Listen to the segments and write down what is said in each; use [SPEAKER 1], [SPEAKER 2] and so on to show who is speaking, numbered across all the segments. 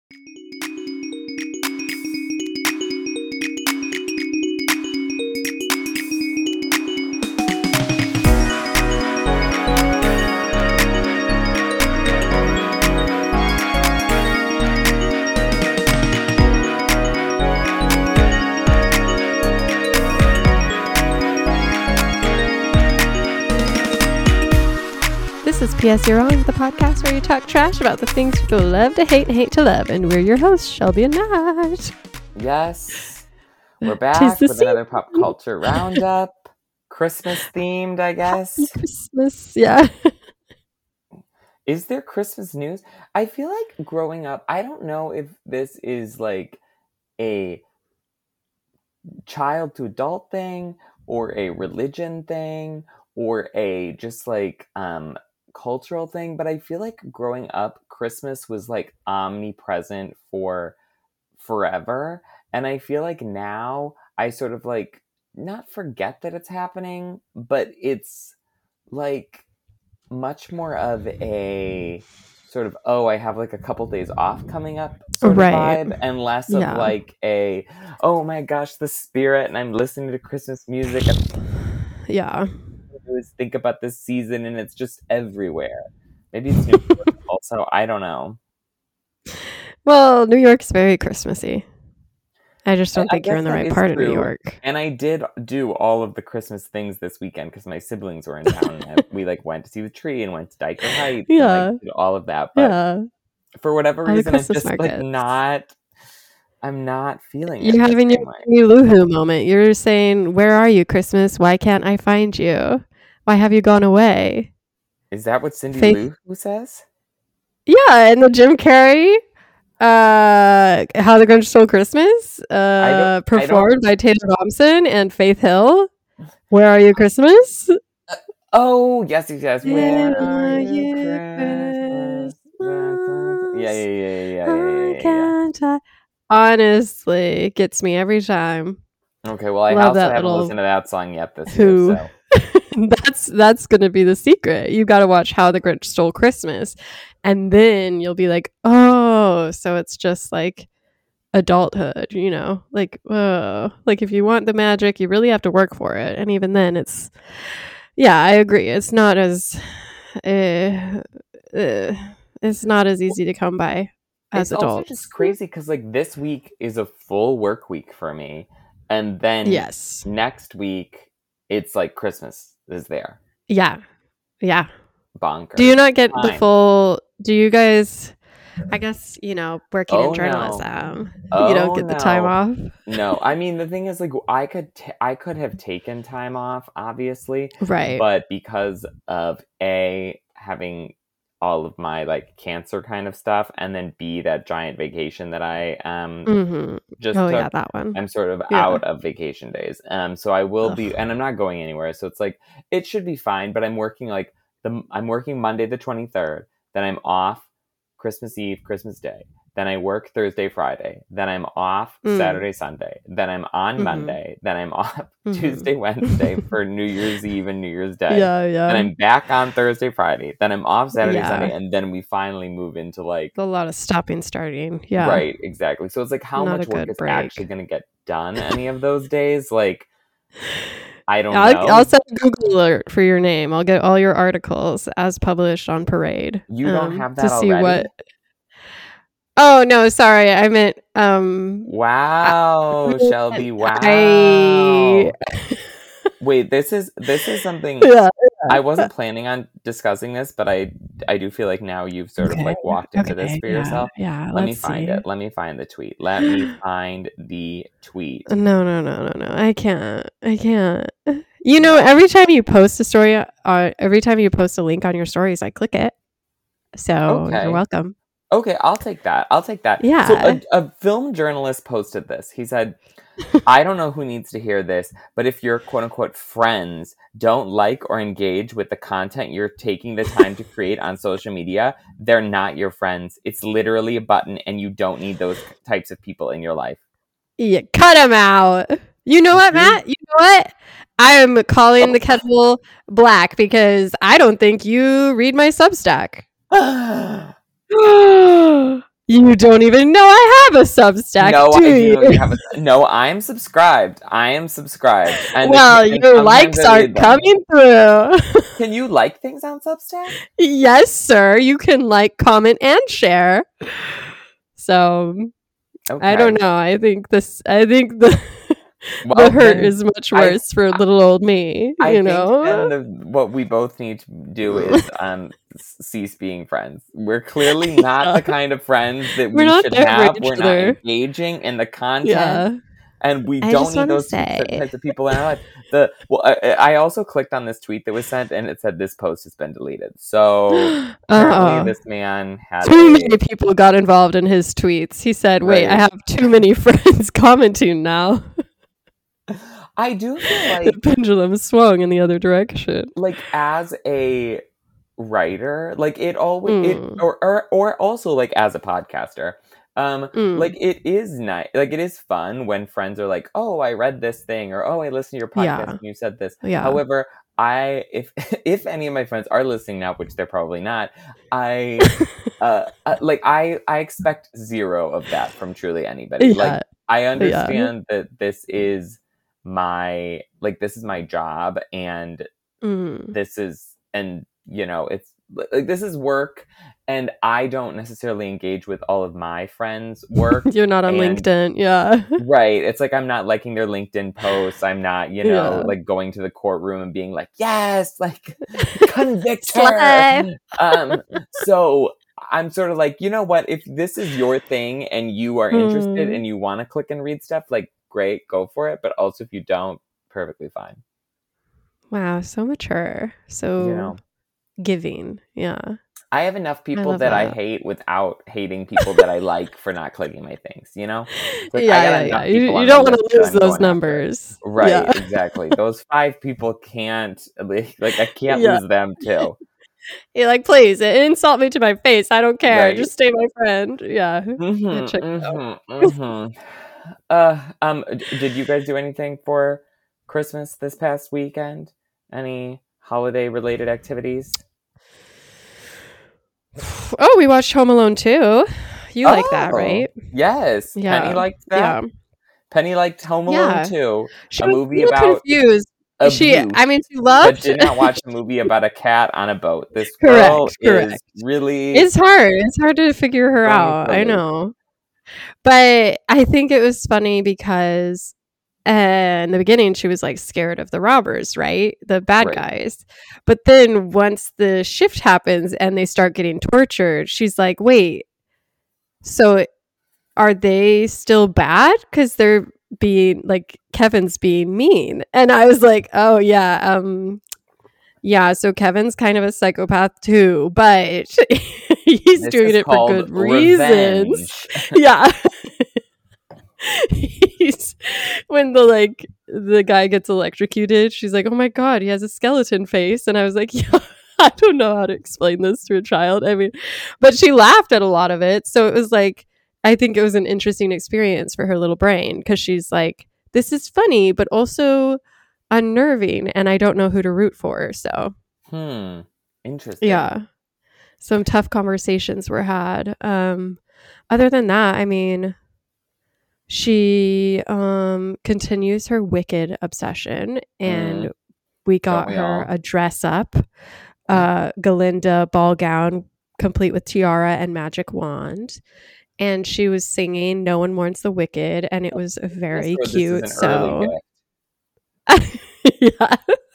[SPEAKER 1] This is P.S. You're Wrong, the podcast where you talk trash about the things people love to hate and hate to love. And we're your hosts, Shelby and Matt.
[SPEAKER 2] Yes. We're back with another pop culture roundup. Christmas themed, I guess.
[SPEAKER 1] Happy Christmas, yeah.
[SPEAKER 2] Is there Christmas news? I feel like growing up, I don't know if this is like a child to adult thing or a religion thing or a just like cultural thing, but I feel like growing up, Christmas was like omnipresent for forever. And I feel like now I sort of like not forget that it's happening, but it's like much more of a sort of, oh, I have like a couple days off coming up sort of vibe, and less of like a, oh my gosh, the spirit, and I'm listening to Christmas music.
[SPEAKER 1] Yeah.
[SPEAKER 2] Is think about this season, and it's just everywhere. Maybe it's New York also. I don't know.
[SPEAKER 1] Well, New York's very Christmassy. I just don't think you're in the right part of New York.
[SPEAKER 2] And I did do all of the Christmas things this weekend because my siblings were in town. And we like went to see the tree and went to Dyker Heights.
[SPEAKER 1] Yeah,
[SPEAKER 2] and, like, did all of that. But for whatever reason, I'm just like not. I'm not feeling it.
[SPEAKER 1] You're having your Luhu moment. You're saying, "Where are you, Christmas? Why can't I find you? Why have you gone away?"
[SPEAKER 2] Is that what Cindy Lou says?
[SPEAKER 1] Yeah, and the Jim Carrey, How the Grinch Stole Christmas, performed by Taylor Momsen and Faith Hill. Where are you, Christmas?
[SPEAKER 2] Oh, yes. Where are you, Christmas? Yeah.
[SPEAKER 1] Can't I? Honestly, it gets me every time.
[SPEAKER 2] Okay, well, I also haven't listened to that song yet this year, so.
[SPEAKER 1] That's going to be the secret. You got to watch How the Grinch Stole Christmas, and then you'll be like, oh, so it's just like adulthood, you know? Like, like if you want the magic, you really have to work for it. And even then, it's, yeah, I agree. It's not as, it's not as easy to come by. As
[SPEAKER 2] it's
[SPEAKER 1] adults.
[SPEAKER 2] Also just crazy because like this week is a full work week for me, and then next week it's like Christmas is there.
[SPEAKER 1] Yeah.
[SPEAKER 2] Bonkers.
[SPEAKER 1] Do you not get the full? Do you guys? I guess working in journalism, you don't get the time off.
[SPEAKER 2] No, I mean the thing is like I could have taken time off, obviously,
[SPEAKER 1] right?
[SPEAKER 2] But because of having all of my like cancer kind of stuff, and then B, that giant vacation that I just took.
[SPEAKER 1] Yeah, that one.
[SPEAKER 2] I'm sort of out of vacation days. So I will be, and I'm not going anywhere. So it's like it should be fine. But I'm working I'm working Monday the 23rd. Then I'm off Christmas Eve, Christmas Day. Then I work Thursday, Friday. Then I'm off Saturday, Sunday. Then I'm on Monday. Then I'm off Tuesday, Wednesday for New Year's Eve and New Year's Day.
[SPEAKER 1] Yeah.
[SPEAKER 2] Then I'm back on Thursday, Friday. Then I'm off Saturday, Sunday. And then we finally move into like...
[SPEAKER 1] a lot of stopping, starting. Yeah.
[SPEAKER 2] Right, exactly. So it's like how much work is actually going to get done any of those days? Like, I don't know.
[SPEAKER 1] I'll set a Google alert for your name. I'll get all your articles as published on Parade.
[SPEAKER 2] You don't have that
[SPEAKER 1] to see
[SPEAKER 2] already?
[SPEAKER 1] Oh, no, sorry. I meant...
[SPEAKER 2] Wow, Shelby, wow. Wait, this is something... Yeah. I wasn't planning on discussing this, but I do feel like now you've sort of like walked into this for yourself.
[SPEAKER 1] Yeah,
[SPEAKER 2] Let me find it. Let me find the tweet. Let me find the tweet.
[SPEAKER 1] No. I can't. Every time you post a story, every time you post a link on your stories, I click it. So you're welcome.
[SPEAKER 2] Okay, I'll take that.
[SPEAKER 1] Yeah.
[SPEAKER 2] So a film journalist posted this. He said, I don't know who needs to hear this, but if your quote unquote friends don't like or engage with the content you're taking the time to create on social media, they're not your friends. It's literally a button, and you don't need those types of people in your life.
[SPEAKER 1] Yeah, cut them out. You know what, Matt? You know what? I am calling the kettle black because I don't think you read my Substack. You don't even know I have a Substack,
[SPEAKER 2] No,
[SPEAKER 1] do
[SPEAKER 2] I
[SPEAKER 1] you?
[SPEAKER 2] do. You have no, I'm subscribed. I am subscribed. And
[SPEAKER 1] Well,
[SPEAKER 2] and
[SPEAKER 1] your
[SPEAKER 2] sometimes
[SPEAKER 1] likes
[SPEAKER 2] I read
[SPEAKER 1] aren't
[SPEAKER 2] them.
[SPEAKER 1] coming through.
[SPEAKER 2] Can you like things on Substack?
[SPEAKER 1] Yes, sir. You can like, comment, and share. So I
[SPEAKER 2] Okay.
[SPEAKER 1] don't know. I think the the
[SPEAKER 2] Well,
[SPEAKER 1] hurt
[SPEAKER 2] then
[SPEAKER 1] is much
[SPEAKER 2] I
[SPEAKER 1] worse for little old me,
[SPEAKER 2] I
[SPEAKER 1] you
[SPEAKER 2] think
[SPEAKER 1] know?
[SPEAKER 2] then what we both need to do is cease being friends. We're clearly not
[SPEAKER 1] Yeah.
[SPEAKER 2] the kind of friends that
[SPEAKER 1] We're
[SPEAKER 2] we
[SPEAKER 1] not
[SPEAKER 2] should
[SPEAKER 1] there for
[SPEAKER 2] have.
[SPEAKER 1] each
[SPEAKER 2] We're not
[SPEAKER 1] other.
[SPEAKER 2] engaging in the content,
[SPEAKER 1] Yeah.
[SPEAKER 2] and we
[SPEAKER 1] I
[SPEAKER 2] don't
[SPEAKER 1] just
[SPEAKER 2] need
[SPEAKER 1] want to
[SPEAKER 2] those
[SPEAKER 1] say.
[SPEAKER 2] types of people in our life. I also clicked on this tweet that was sent, and it said this post has been deleted. So apparently,
[SPEAKER 1] Oh.
[SPEAKER 2] this man had
[SPEAKER 1] Too
[SPEAKER 2] a
[SPEAKER 1] many people got involved in his tweets. He said, "Wait, I
[SPEAKER 2] right.
[SPEAKER 1] have too many friends commenting now."
[SPEAKER 2] I do feel
[SPEAKER 1] The
[SPEAKER 2] like
[SPEAKER 1] pendulum swung in the other direction.
[SPEAKER 2] as a writer, like it always it
[SPEAKER 1] Mm,
[SPEAKER 2] or also like as a podcaster, like
[SPEAKER 1] mm,
[SPEAKER 2] it is nice, like it is fun when friends are like, oh, I read this thing, or oh, I listened to your podcast
[SPEAKER 1] yeah,
[SPEAKER 2] and you said this.
[SPEAKER 1] yeah.
[SPEAKER 2] However, I if if any of my friends are listening now, which they're probably not, I like I expect zero of that from truly anybody. Like
[SPEAKER 1] Yeah,
[SPEAKER 2] I
[SPEAKER 1] yeah.
[SPEAKER 2] understand that this is my job, and
[SPEAKER 1] Mm.
[SPEAKER 2] this is and it's like this is work, and I don't necessarily engage with all of my friends work.
[SPEAKER 1] You're not on
[SPEAKER 2] And
[SPEAKER 1] LinkedIn. Yeah.
[SPEAKER 2] right, it's like I'm not liking their LinkedIn posts, I'm not
[SPEAKER 1] Yeah.
[SPEAKER 2] like going to the courtroom and being like, yes, like convict her.
[SPEAKER 1] Slay.
[SPEAKER 2] So I'm sort of like, you know what, if this is your thing and you are interested
[SPEAKER 1] Mm.
[SPEAKER 2] and you want to click and read stuff, like great, go for it. But also if you don't, perfectly fine.
[SPEAKER 1] Wow, so mature.
[SPEAKER 2] you
[SPEAKER 1] So
[SPEAKER 2] know
[SPEAKER 1] giving. Yeah.
[SPEAKER 2] I have enough
[SPEAKER 1] I
[SPEAKER 2] people
[SPEAKER 1] love
[SPEAKER 2] that I
[SPEAKER 1] that.
[SPEAKER 2] hate without hating people that I like for not clicking my things, It's like I
[SPEAKER 1] Yeah,
[SPEAKER 2] got
[SPEAKER 1] yeah, yeah.
[SPEAKER 2] enough
[SPEAKER 1] You
[SPEAKER 2] people
[SPEAKER 1] you
[SPEAKER 2] on the
[SPEAKER 1] don't want
[SPEAKER 2] list
[SPEAKER 1] to
[SPEAKER 2] that
[SPEAKER 1] lose
[SPEAKER 2] I'm
[SPEAKER 1] those
[SPEAKER 2] going after.
[SPEAKER 1] numbers.
[SPEAKER 2] Right,
[SPEAKER 1] Yeah.
[SPEAKER 2] exactly. Those 5 people can't, like I can't
[SPEAKER 1] Yeah.
[SPEAKER 2] lose them too.
[SPEAKER 1] You're like, please, insult me to my face. I don't care.
[SPEAKER 2] Right.
[SPEAKER 1] Just stay my friend. Yeah. That
[SPEAKER 2] Mhm,
[SPEAKER 1] checks out.
[SPEAKER 2] mhm, mhm. Did you guys do anything for Christmas this past weekend? Any holiday related activities?
[SPEAKER 1] Oh, we watched Home Alone 2. You like that,
[SPEAKER 2] Oh,
[SPEAKER 1] right?
[SPEAKER 2] yes. Penny
[SPEAKER 1] Yeah.
[SPEAKER 2] liked that.
[SPEAKER 1] Yeah.
[SPEAKER 2] Penny liked Home Alone
[SPEAKER 1] Yeah.
[SPEAKER 2] 2,
[SPEAKER 1] She
[SPEAKER 2] a
[SPEAKER 1] was a
[SPEAKER 2] movie
[SPEAKER 1] little
[SPEAKER 2] about
[SPEAKER 1] confused.
[SPEAKER 2] abuse,
[SPEAKER 1] She
[SPEAKER 2] but
[SPEAKER 1] loved.
[SPEAKER 2] did not watch a movie about a cat on a boat. This girl
[SPEAKER 1] Correct,
[SPEAKER 2] is
[SPEAKER 1] correct.
[SPEAKER 2] really
[SPEAKER 1] It's hard. It's hard to figure her
[SPEAKER 2] going
[SPEAKER 1] out.
[SPEAKER 2] for a
[SPEAKER 1] I
[SPEAKER 2] loop.
[SPEAKER 1] know. But I think it was funny because in the beginning she was like scared of the robbers, right? The bad
[SPEAKER 2] Right.
[SPEAKER 1] guys. But then once the shift happens and they start getting tortured, she's like, "Wait, so are they still bad cuz they're being like Kevin's being mean?" And I was like, "Oh yeah, yeah, so Kevin's kind of a psychopath too, but he's
[SPEAKER 2] This
[SPEAKER 1] doing
[SPEAKER 2] is
[SPEAKER 1] it for
[SPEAKER 2] called
[SPEAKER 1] good reasons."
[SPEAKER 2] revenge.
[SPEAKER 1] Yeah. He's when the guy gets electrocuted, she's like, "Oh my god, he has a skeleton face." And I was like, "Yeah, I don't know how to explain this to a child." I mean, but she laughed at a lot of it. So it was like I think it was an interesting experience for her little brain because she's like, "This is funny, but also unnerving, and I don't know who to root for." So,
[SPEAKER 2] Interesting.
[SPEAKER 1] yeah. Some tough conversations were had. Other than that, I mean, she continues her Wicked obsession, and we
[SPEAKER 2] Don't
[SPEAKER 1] got
[SPEAKER 2] we
[SPEAKER 1] her
[SPEAKER 2] all?
[SPEAKER 1] a dress up, Galinda ball gown, complete with tiara and magic wand. And she was singing "No One Mourns the Wicked," and it was
[SPEAKER 2] Yes,
[SPEAKER 1] very
[SPEAKER 2] or this is
[SPEAKER 1] cute.
[SPEAKER 2] an early
[SPEAKER 1] So,
[SPEAKER 2] gift.
[SPEAKER 1] yeah,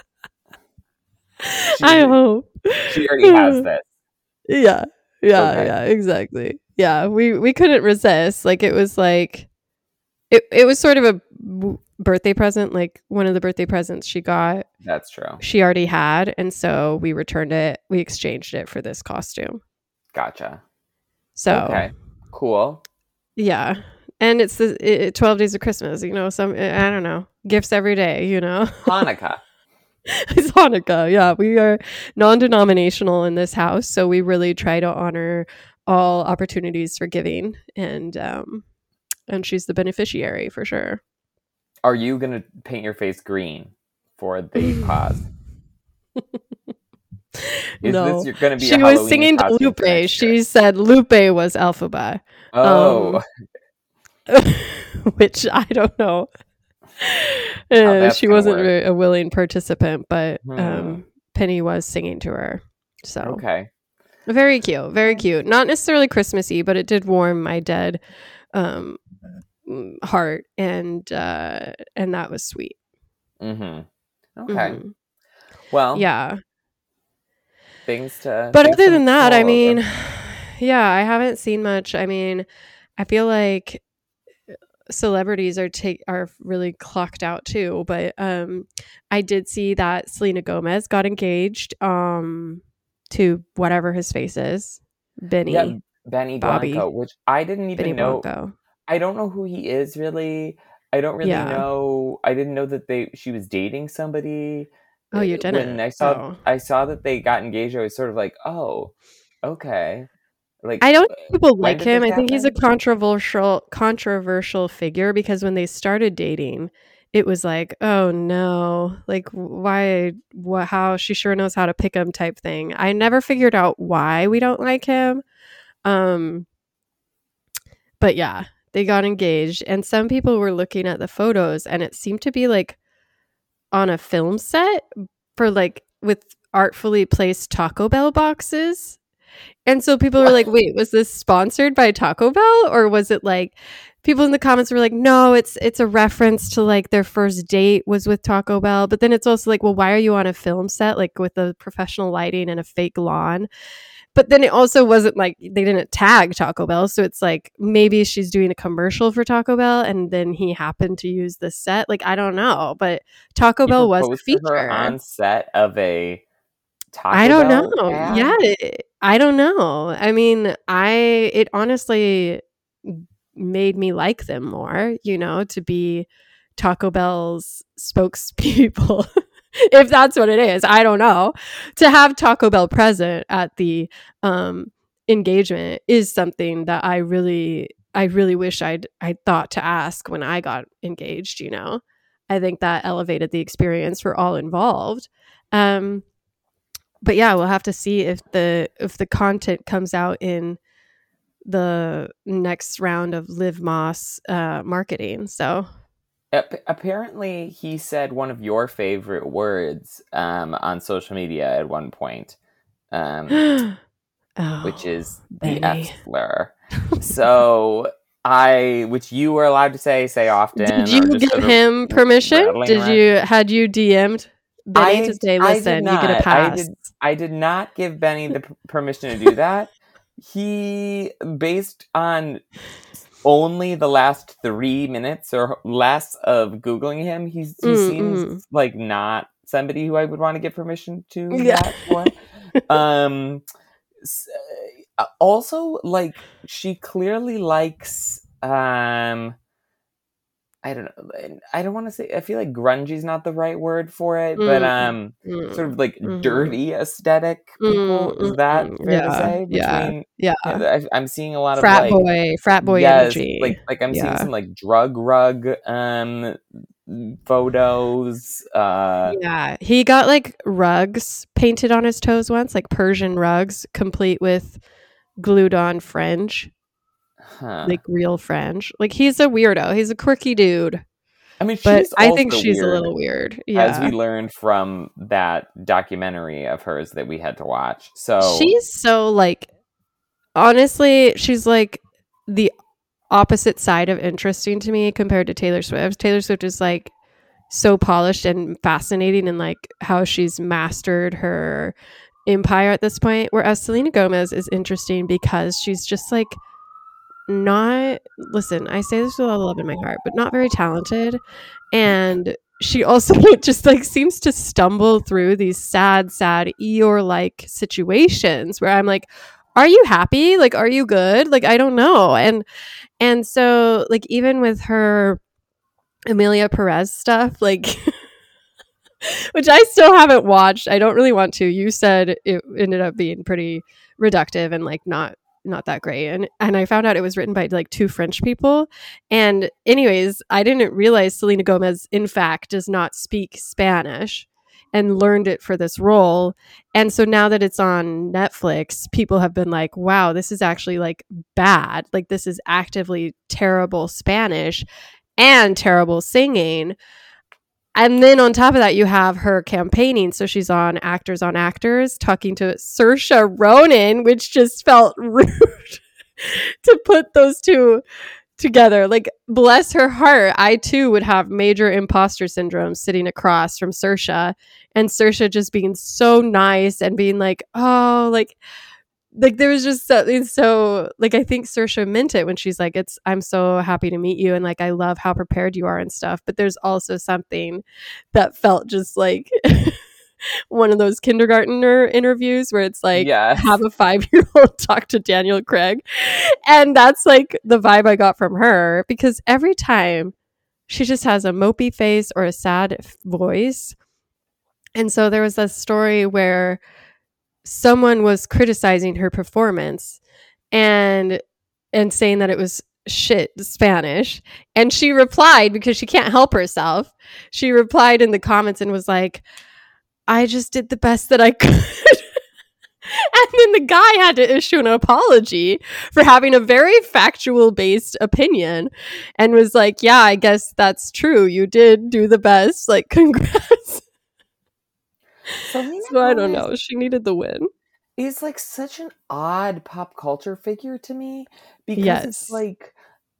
[SPEAKER 1] I
[SPEAKER 2] She
[SPEAKER 1] hope.
[SPEAKER 2] she already has this.
[SPEAKER 1] Yeah, yeah,
[SPEAKER 2] Okay.
[SPEAKER 1] yeah, exactly. Yeah, we couldn't resist. Like it was like it was sort of a birthday present, like one of the birthday presents she got.
[SPEAKER 2] That's true.
[SPEAKER 1] She already had, and so we returned it. We exchanged it for this costume.
[SPEAKER 2] Gotcha.
[SPEAKER 1] So,
[SPEAKER 2] Okay. Cool.
[SPEAKER 1] yeah. And it's 12 days of Christmas, some I don't know, gifts every day,
[SPEAKER 2] Hanukkah.
[SPEAKER 1] It's Hanukkah. Yeah, we are non-denominational in this house, so we really try to honor all opportunities for giving, and she's the beneficiary for sure.
[SPEAKER 2] Are you gonna paint your face green for the pause? Is this
[SPEAKER 1] No,
[SPEAKER 2] going to be a
[SPEAKER 1] she was
[SPEAKER 2] Halloween
[SPEAKER 1] singing to
[SPEAKER 2] costume for
[SPEAKER 1] Lupe.
[SPEAKER 2] next year?
[SPEAKER 1] She said Lupe was Elphaba,
[SPEAKER 2] Oh,
[SPEAKER 1] which I don't know.
[SPEAKER 2] how that's
[SPEAKER 1] She
[SPEAKER 2] going to
[SPEAKER 1] wasn't
[SPEAKER 2] work.
[SPEAKER 1] a willing participant, but
[SPEAKER 2] Hmm.
[SPEAKER 1] Penny was singing to her. So
[SPEAKER 2] Okay.
[SPEAKER 1] very cute, very cute. Not necessarily Christmassy, but it did warm my dead um, heart, and that was sweet.
[SPEAKER 2] Mm-hmm. Okay.
[SPEAKER 1] Hmm.
[SPEAKER 2] Well,
[SPEAKER 1] Yeah,
[SPEAKER 2] things
[SPEAKER 1] but
[SPEAKER 2] to
[SPEAKER 1] other than that, I
[SPEAKER 2] mull over.
[SPEAKER 1] mean, yeah, I haven't seen much. I mean, I feel like celebrities are really clocked out too. But I did see that Selena Gomez got engaged to whatever his face is,
[SPEAKER 2] Yeah,
[SPEAKER 1] Benny
[SPEAKER 2] Benny Blanco,
[SPEAKER 1] Bobby
[SPEAKER 2] which I didn't
[SPEAKER 1] Benny
[SPEAKER 2] even know.
[SPEAKER 1] Blanco.
[SPEAKER 2] I don't know who he is really. I don't really
[SPEAKER 1] Yeah.
[SPEAKER 2] know. I didn't know that she was dating somebody.
[SPEAKER 1] Oh, you
[SPEAKER 2] When
[SPEAKER 1] didn't? Oh,
[SPEAKER 2] I saw that they got engaged, I was sort of like, oh, okay. Like,
[SPEAKER 1] I don't think people
[SPEAKER 2] when
[SPEAKER 1] like
[SPEAKER 2] did
[SPEAKER 1] him.
[SPEAKER 2] this
[SPEAKER 1] I think he's a
[SPEAKER 2] happen?
[SPEAKER 1] controversial figure because when they started dating, it was like, oh no, like why, what, how she sure knows how to pick him type thing. I never figured out why we don't like him. Um, but yeah, they got engaged, and some people were looking at the photos, and it seemed to be like on a film set for like with artfully placed Taco Bell boxes. And so people were like, wait, was this sponsored by Taco Bell? Or was it like people in the comments were like, no, it's a reference to like their first date was with Taco Bell. But then it's also like, well, why are you on a film set like with the professional lighting and a fake lawn? But then it also wasn't like they didn't tag Taco Bell. So it's like maybe she's doing a commercial for Taco Bell and then he happened to use the set. Like, I don't know. But Taco
[SPEAKER 2] He
[SPEAKER 1] Bell was a
[SPEAKER 2] proposed to her
[SPEAKER 1] feature.
[SPEAKER 2] on set of a
[SPEAKER 1] I
[SPEAKER 2] Taco
[SPEAKER 1] don't
[SPEAKER 2] Bell
[SPEAKER 1] know. Yeah,
[SPEAKER 2] ad.
[SPEAKER 1] I don't know. I mean, it honestly made me like them more, to be Taco Bell's spokespeople. If that's what it is, I don't know. To have Taco Bell present at the um engagement is something that I really wish I'd thought to ask when I got engaged. I think that elevated the experience for all involved. But yeah, we'll have to see if the content comes out in the next round of Liv Moss marketing. So
[SPEAKER 2] Apparently, he said one of your favorite words on social media at one point,
[SPEAKER 1] oh,
[SPEAKER 2] which is the F
[SPEAKER 1] Benny.
[SPEAKER 2] slur. So which you were allowed to say
[SPEAKER 1] Did
[SPEAKER 2] often,
[SPEAKER 1] you
[SPEAKER 2] or just
[SPEAKER 1] give
[SPEAKER 2] sort of
[SPEAKER 1] him permission?
[SPEAKER 2] rattling around.
[SPEAKER 1] Had you DM'd Benny to say,
[SPEAKER 2] I did
[SPEAKER 1] listen, you get a
[SPEAKER 2] not.
[SPEAKER 1] pass?
[SPEAKER 2] I did not give Benny the permission to do that. He, based on only the last 3 minutes or less of Googling him, he seems like not somebody who I would want to give permission to
[SPEAKER 1] Yeah.
[SPEAKER 2] that for. Also, like, she clearly likes I don't know. I don't want to say. I feel like grungy is not the right word for it, but sort of like dirty aesthetic people. Is that fair to say?
[SPEAKER 1] Yeah.
[SPEAKER 2] I'm seeing a lot of
[SPEAKER 1] Frat
[SPEAKER 2] like,
[SPEAKER 1] boy
[SPEAKER 2] yes,
[SPEAKER 1] energy.
[SPEAKER 2] like I'm seeing
[SPEAKER 1] Yeah.
[SPEAKER 2] some like drug rug photos.
[SPEAKER 1] Yeah, he got like rugs painted on his toes once, like Persian rugs, complete with glued on fringe, like real fringe. Like, he's a weirdo. He's a quirky dude.
[SPEAKER 2] I mean,
[SPEAKER 1] But
[SPEAKER 2] she's
[SPEAKER 1] I think
[SPEAKER 2] also
[SPEAKER 1] she's a
[SPEAKER 2] weird,
[SPEAKER 1] little weird.
[SPEAKER 2] as we
[SPEAKER 1] Yeah.
[SPEAKER 2] learned from that documentary of hers that we had to watch. So
[SPEAKER 1] She's so like, honestly, she's like the opposite side of interesting to me compared to Taylor Swift. Taylor Swift is like so polished and fascinating and like how she's mastered her empire at this point. Whereas Selena Gomez is interesting because she's just like not, listen, I say this with all the love in my heart, but not very talented. And she also just like seems to stumble through these sad Eeyore like situations where I'm like, are you happy? Like, are you good? Like, I don't know. And so like even with her Amelia Perez stuff, like which I still haven't watched. I don't really want to. You said it ended up being pretty reductive and like not that great. And I found out it was written by like two French people. And anyways, I didn't realize Selena Gomez in fact does not speak Spanish. and learned it for this role. And so now that it's on Netflix, people have been like, wow, this is actually like bad. Like this is actively terrible Spanish and terrible singing. And then on top of that, you have her campaigning. So she's on Actors talking to Saoirse Ronan, which just felt rude to put those two together. Like, bless her heart. I too would have major imposter syndrome sitting across from Saoirse, and Saoirse just being so nice and being like, oh, like there was just something so like I think Saoirse meant it when she's like, I'm so happy to meet you and like I love how prepared you are and stuff. But there's also something that felt just like one of those kindergartner interviews where it's like,
[SPEAKER 2] Yes.
[SPEAKER 1] have a 5-year-old talk to Daniel Craig. And that's like the vibe I got from her, because every time she just has a mopey face or a sad voice. And so there was a story where someone was criticizing her performance and saying that it was shit Spanish. And she replied, because she can't help herself, she replied in the comments and was like, I just did the best that I could. And then the guy had to issue an apology for having a very factual based opinion and was like, yeah, I guess that's true. You did do the best. Like, congrats.
[SPEAKER 2] Selena
[SPEAKER 1] So I don't
[SPEAKER 2] Gomez
[SPEAKER 1] know. She needed the win.
[SPEAKER 2] is like such an odd pop culture figure to me, because
[SPEAKER 1] Yes.
[SPEAKER 2] it's like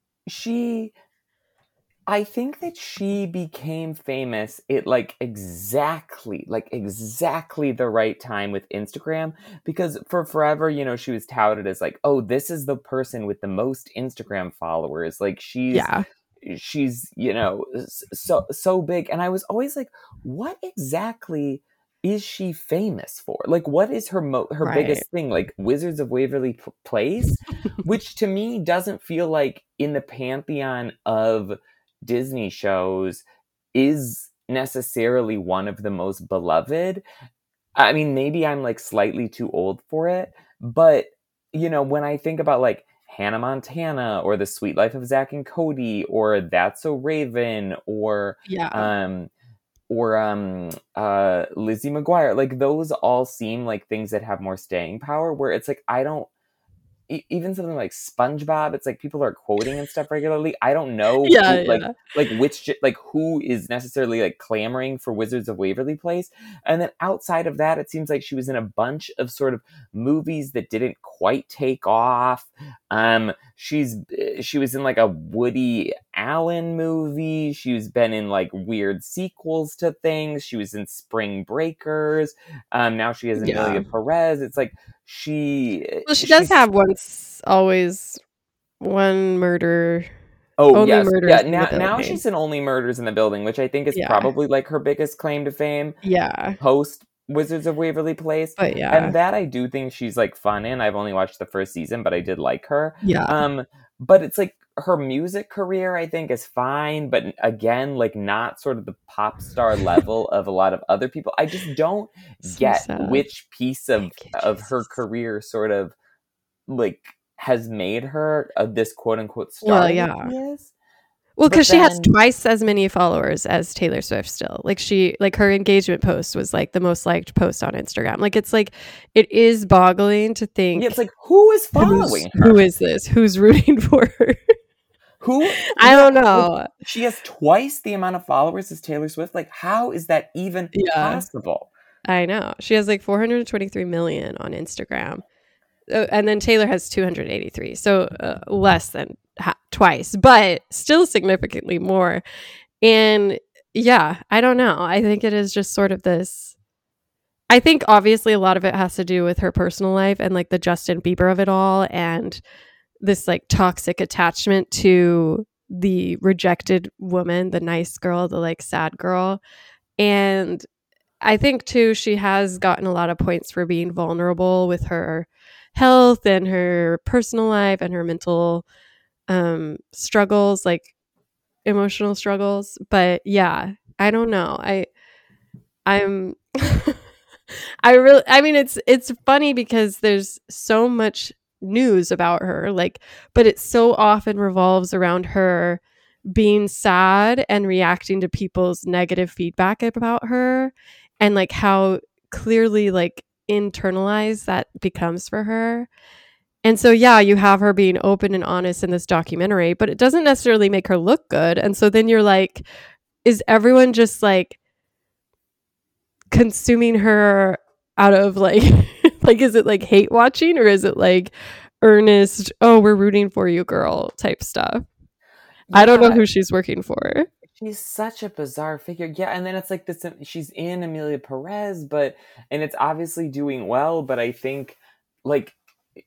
[SPEAKER 2] I think that she became famous at like exactly the right time with Instagram, because for forever, you know, she was touted as like, oh, this is the person with the most Instagram followers. Like she's, you know, so big. And I was always like, what exactly is she famous for? Like, what is her
[SPEAKER 1] Right.
[SPEAKER 2] biggest thing? Like Wizards of Waverly Place, which to me doesn't feel like in the pantheon of Disney shows is necessarily one of the most beloved. I mean, maybe I'm like slightly too old for it, but you know, when I think about like Hannah Montana or The Sweet Life of Zack and Cody or That's So Raven or
[SPEAKER 1] Yeah.
[SPEAKER 2] Lizzie McGuire, like those all seem like things that have more staying power, where it's like I don't even something like SpongeBob, it's like people are quoting and stuff regularly. I don't know
[SPEAKER 1] Yeah.
[SPEAKER 2] who, like which, like who is necessarily like clamoring for Wizards of Waverly Place. And then outside of that, it seems like she was in a bunch of sort of movies that didn't quite take off. She was in like a Woody Allen movie. She's been in like weird sequels to things. She was in Spring Breakers. Now she has Emilia Perez. It's like she
[SPEAKER 1] does have always one murder.
[SPEAKER 2] Oh,
[SPEAKER 1] only
[SPEAKER 2] yes.
[SPEAKER 1] murders
[SPEAKER 2] Yeah,
[SPEAKER 1] in the
[SPEAKER 2] now
[SPEAKER 1] building.
[SPEAKER 2] she's in Only Murders in the Building, which I think is probably like her biggest claim to fame.
[SPEAKER 1] Yeah.
[SPEAKER 2] Post Wizards of Waverly Place.
[SPEAKER 1] But yeah.
[SPEAKER 2] And that I do think she's like fun in. I've only watched the first season, but I did like her.
[SPEAKER 1] Yeah.
[SPEAKER 2] But it's like her music career, I think, is fine, but again, like not sort of the pop star level of a lot of other people. I just don't get which piece of her career sort of like has made her this quote unquote star.
[SPEAKER 1] Well, yeah.
[SPEAKER 2] That she is.
[SPEAKER 1] Well, because she has twice as many followers as Taylor Swift still. Like her engagement post was like the most liked post on Instagram. Like it's like it is boggling to think.
[SPEAKER 2] Yeah, it's like who is following her?
[SPEAKER 1] Who is this? Who's rooting for her?
[SPEAKER 2] Who?
[SPEAKER 1] I don't know.
[SPEAKER 2] Like, she has twice the amount of followers as Taylor Swift. Like, how is that even possible?
[SPEAKER 1] I know. She has like 423 million on Instagram. And then Taylor has 283. So less than twice, but still significantly more. And yeah, I don't know. I think it is just sort of this. I think obviously a lot of it has to do with her personal life and like the Justin Bieber of it all, and this like toxic attachment to the rejected woman, the nice girl, the like sad girl. And I think too, she has gotten a lot of points for being vulnerable with her health and her personal life and her mental struggles, like emotional struggles. But yeah, I don't know. I'm I mean it's funny because there's so much news about her, like, but it so often revolves around her being sad and reacting to people's negative feedback about her. and like how clearly like internalized that becomes for her. And so yeah, you have her being open and honest in this documentary, but it doesn't necessarily make her look good. And so then you're like, is everyone just like consuming her out of like like is it like hate watching, or is it like earnest, oh, we're rooting for you girl type stuff? I don't know
[SPEAKER 2] Yeah,
[SPEAKER 1] who she's working for.
[SPEAKER 2] she's such a bizarre figure. Yeah, and then it's like this, she's in Amelia Perez, but and it's obviously doing well, but I think like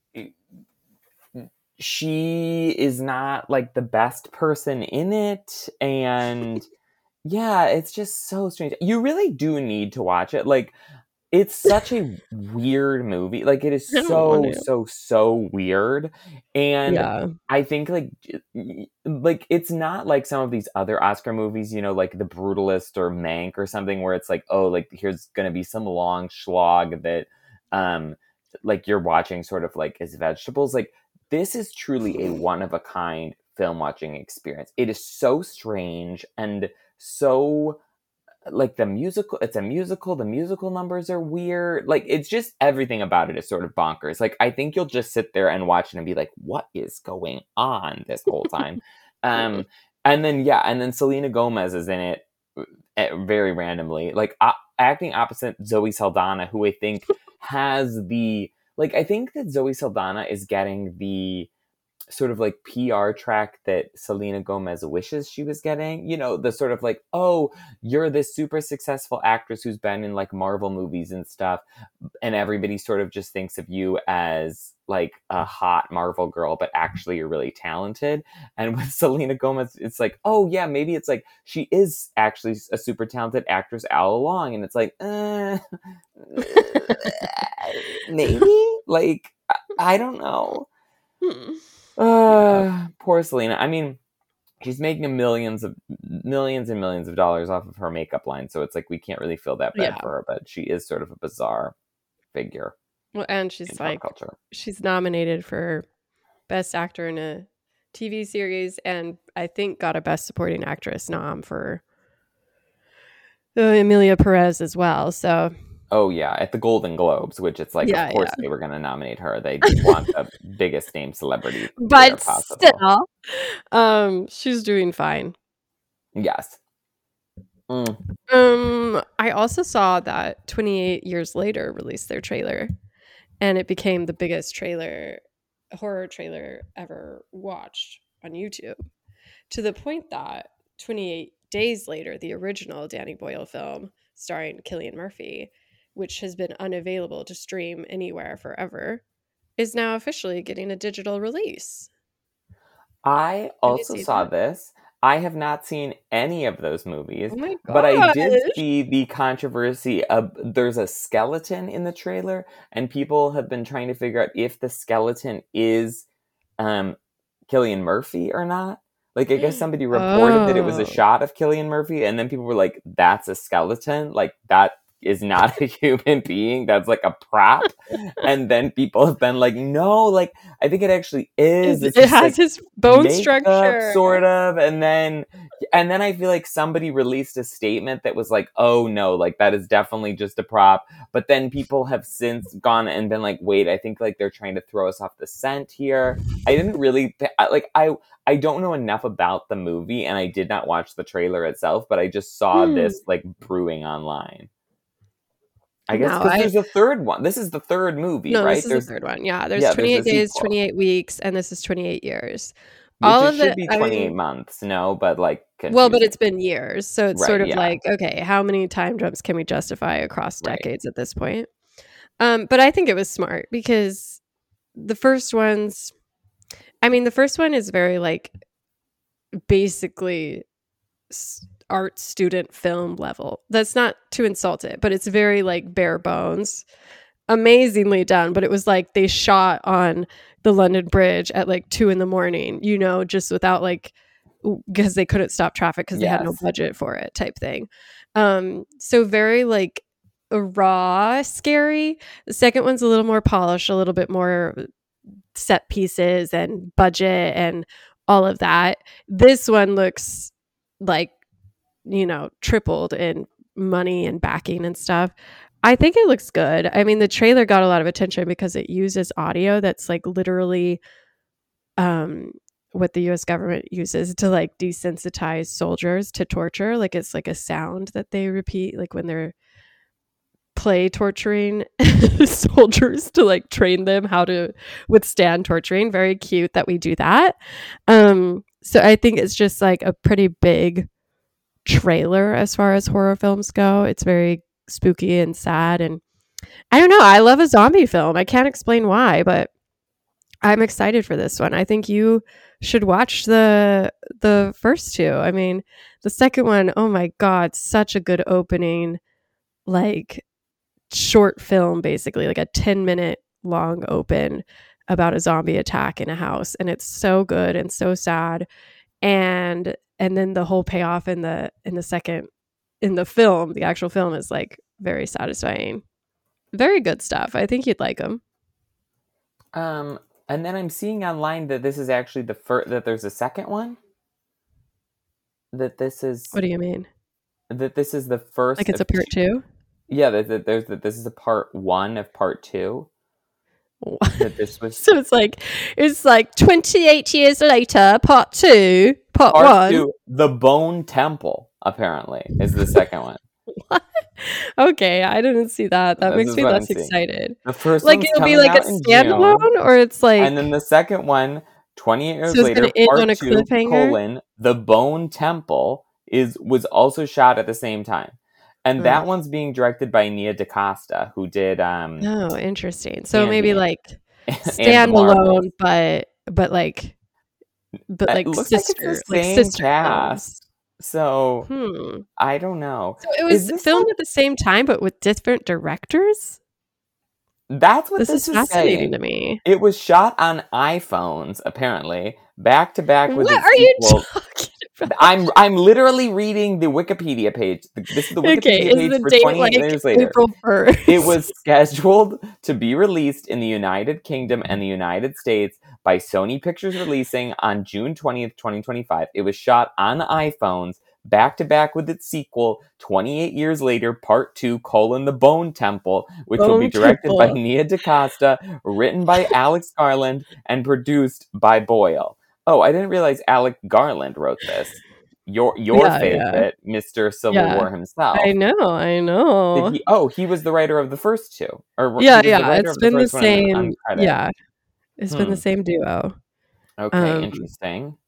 [SPEAKER 2] she is not like the best person in it, and yeah, it's just so strange. You really do need to watch it. Like, it's such a weird movie. Like, it is
[SPEAKER 1] I don't want
[SPEAKER 2] so,
[SPEAKER 1] to.
[SPEAKER 2] so, so weird. And
[SPEAKER 1] Yeah.
[SPEAKER 2] I think, like, it's not like some of these other Oscar movies, you know, like The Brutalist or Mank or something, where it's like, oh, like, here's going to be some long slog that, um, like, you're watching sort of like as vegetables. Like, this is truly a one of a kind film watching experience. It is so strange and so like it's a musical, the musical numbers are weird, like it's just everything about it is sort of bonkers. Like I think you'll just sit there and watch it and be like, what is going on this whole time? um and then yeah, and then Selena Gomez is in it very randomly, like acting opposite Zoe Saldana, who I think has the like, I think that Zoe Saldana is getting the sort of like PR track that Selena Gomez wishes she was getting. You know, the sort of like, oh, you're this super successful actress who's been in like Marvel movies and stuff, and everybody sort of just thinks of you as like a hot Marvel girl, but actually you're really talented. And with Selena Gomez, it's like, oh yeah, maybe it's like she is actually a super talented actress all along, and it's like, maybe, like I don't know.
[SPEAKER 1] Yeah.
[SPEAKER 2] Poor Selena. I mean, she's making millions and millions of dollars off of her makeup line, so it's like we can't really feel that bad
[SPEAKER 1] Yeah.
[SPEAKER 2] for her, but she is sort of a bizarre figure
[SPEAKER 1] Well, and
[SPEAKER 2] in
[SPEAKER 1] she's
[SPEAKER 2] pop
[SPEAKER 1] like,
[SPEAKER 2] culture.
[SPEAKER 1] she's nominated for Best Actor in a TV series, and I think got a Best Supporting Actress nom for Emilia Perez as well. So
[SPEAKER 2] Oh yeah, at the Golden Globes, which it's like, of
[SPEAKER 1] yeah,
[SPEAKER 2] course
[SPEAKER 1] yeah.
[SPEAKER 2] they were going to nominate her. They want the biggest name celebrity there
[SPEAKER 1] But
[SPEAKER 2] possible.
[SPEAKER 1] still, she's doing fine.
[SPEAKER 2] Yes. Mm.
[SPEAKER 1] I also saw that 28 Years Later released their trailer, and it became the biggest horror trailer ever watched on YouTube, to the point that 28 Days Later, the original Danny Boyle film starring Cillian Murphy, which has been unavailable to stream anywhere forever, is now officially getting a digital release.
[SPEAKER 2] I
[SPEAKER 1] Have you
[SPEAKER 2] also
[SPEAKER 1] seen
[SPEAKER 2] saw
[SPEAKER 1] that?
[SPEAKER 2] this. I have not seen any of those movies,
[SPEAKER 1] Oh my
[SPEAKER 2] but I did
[SPEAKER 1] gosh.
[SPEAKER 2] see the controversy of there's a skeleton in the trailer, and people have been trying to figure out if the skeleton is um, Cillian Murphy or not. Like, I guess somebody reported that it was a
[SPEAKER 1] Oh.
[SPEAKER 2] shot of Cillian Murphy, and then people were like, "That's a skeleton. Like that is not a human being. That's like a prop." And then people have been like, "No, like I think it actually is. It's
[SPEAKER 1] It
[SPEAKER 2] just
[SPEAKER 1] has
[SPEAKER 2] like
[SPEAKER 1] his bone
[SPEAKER 2] makeup
[SPEAKER 1] structure.
[SPEAKER 2] sort of." And then I feel like somebody released a statement that was like, oh no, like that is definitely just a prop. But then people have since gone and been like, wait, I think like they're trying to throw us off the scent here. I didn't really I don't know enough about the movie, and I did not watch the trailer itself, but I just saw
[SPEAKER 1] Hmm.
[SPEAKER 2] this like brewing online. I guess
[SPEAKER 1] No,
[SPEAKER 2] because there's a third one. This is the third movie,
[SPEAKER 1] no, this
[SPEAKER 2] right?
[SPEAKER 1] is the third one. Yeah, there's
[SPEAKER 2] There's a
[SPEAKER 1] 28 days,
[SPEAKER 2] sequel,
[SPEAKER 1] 28 weeks, and this is 28 years.
[SPEAKER 2] which
[SPEAKER 1] All
[SPEAKER 2] it
[SPEAKER 1] of the,
[SPEAKER 2] should be
[SPEAKER 1] I
[SPEAKER 2] 28
[SPEAKER 1] mean,
[SPEAKER 2] months, no, but like
[SPEAKER 1] well, but
[SPEAKER 2] confusing.
[SPEAKER 1] it's been years. So it's sort
[SPEAKER 2] Right,
[SPEAKER 1] of
[SPEAKER 2] yeah,
[SPEAKER 1] like, okay, how many time jumps can we justify across
[SPEAKER 2] right.
[SPEAKER 1] decades at this point? But I think it was smart because the first ones, I mean, the first one is very like basically art student film level. That's not to insult it, but it's very like bare bones. Amazingly done, but it was like they shot on the London Bridge at like 2 a.m, just without like, because they couldn't stop traffic because they had no
[SPEAKER 2] Yes.
[SPEAKER 1] budget for it type thing. So very like raw, scary. The second one's a little more polished, a little bit more set pieces and budget and all of that. This one looks like, tripled in money and backing and stuff. I think it looks good. I mean, the trailer got a lot of attention because it uses audio that's like literally what the US government uses to like desensitize soldiers to torture. Like it's like a sound that they repeat like when they're play torturing soldiers to like train them how to withstand torturing. Very cute that we do that. So I think it's just like a pretty big trailer as far as horror films go. It's very spooky and sad, and I don't know, I love a zombie film. I can't explain why, but I'm excited for this one. I think you should watch the first two. I mean, the second one, oh my god, such a good opening, like short film, basically like a 10-minute long open about a zombie attack in a house, and it's so good and so sad, and then the whole payoff in the second, in the film, the actual film, is like very satisfying. Very good stuff. I think you'd like them.
[SPEAKER 2] And then I'm seeing online that this is actually the first, that there's a second one. That this is.
[SPEAKER 1] What do you mean?
[SPEAKER 2] That this is the first.
[SPEAKER 1] Like it's a part two?
[SPEAKER 2] Yeah, this is a part one of part two. That this was.
[SPEAKER 1] So it's like 28 years later, part two, part one.
[SPEAKER 2] Two, The Bone Temple, apparently, is the second one.
[SPEAKER 1] What? Okay, I didn't see that. That makes me less excited.
[SPEAKER 2] The first
[SPEAKER 1] like it'll be like a standalone, or it's like,
[SPEAKER 2] and then the second one, 20 years later, part two, colon, The Bone Temple was also shot at the same time. And that one's being directed by Nia DaCosta, who did
[SPEAKER 1] oh, interesting. So maybe like standalone, but like sister, like sister cast.
[SPEAKER 2] So I don't know.
[SPEAKER 1] So it was filmed at the same time, but with different directors.
[SPEAKER 2] That's what
[SPEAKER 1] this is fascinating to me.
[SPEAKER 2] It was shot on iPhones, apparently, back to back with.
[SPEAKER 1] What are you talking about?
[SPEAKER 2] I'm literally reading the Wikipedia page. This is the Wikipedia page for 28 years later.
[SPEAKER 1] April 1st.
[SPEAKER 2] It was scheduled to be released in the United Kingdom and the United States by Sony Pictures Releasing on June 20th, 2025. It was shot on iPhones, back to back with its sequel, 28 years later, part two, The Bone Temple, which will be directed by Nia DaCosta, written by Alex Garland, and produced by Boyle. Oh, I didn't realize Alec Garland wrote this. Your favorite, Mr. Civil War himself.
[SPEAKER 1] I know.
[SPEAKER 2] He was the writer of the first two.
[SPEAKER 1] It's been the same. Yeah, it's been the same duo.
[SPEAKER 2] Okay, interesting.